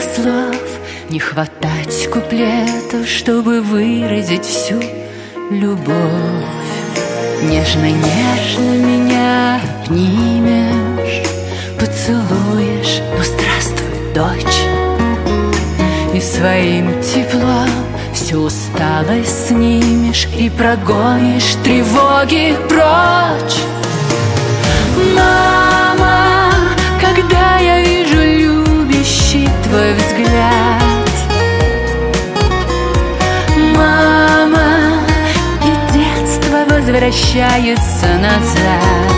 слов, не хватать куплетов, чтобы выразить всю любовь. Нежно-нежно меня обнимешь, поцелуешь, ну здравствуй, дочь, и своим теплом всю усталость снимешь и прогонишь тревоги прочь. Мама, когда я вижу любящий твой взгляд, мама, и детство возвращается назад.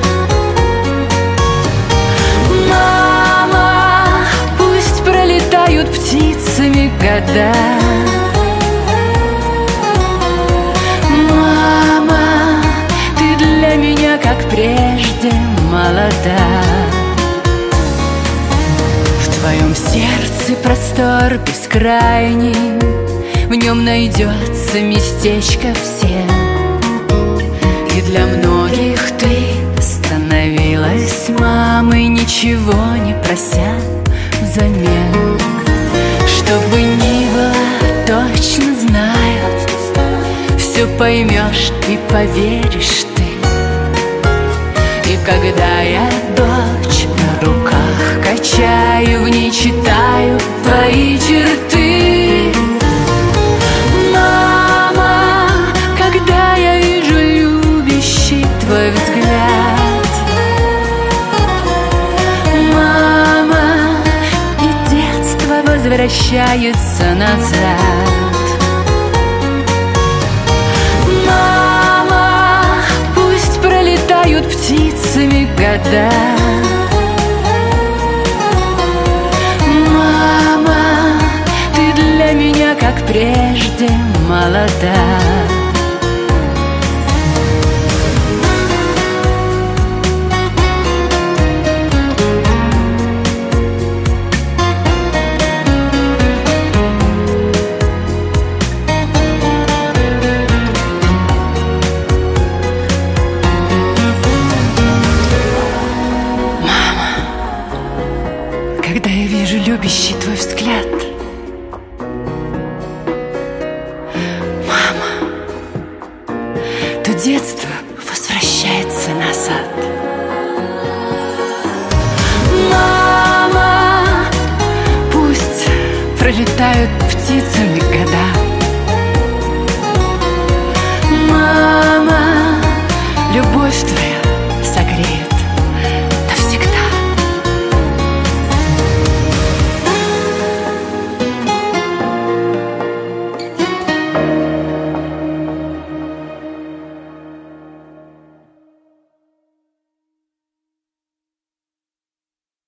Мама, пусть пролетают птицами года. Мама, ты для меня, как прежде, молода. В твоем сердце простор бескрайний, в нем найдется местечко всем. И для многих ты становилась мамой, ничего не прося взамен. Что бы ни было, точно знаю, все поймешь и поверишь ты. И когда я дочь на руках качаю, в ней читаю твои черты. Мама, когда я вижу любящий твой взгляд, мама, и детство возвращается назад. Мама, пусть пролетают птицами года. Мама, ты для меня, как прежде, молода. Когда я вижу любящий твой взгляд, мама, то детство возвращается назад. Мама, пусть пролетают птицами года. Мама, любовь твоя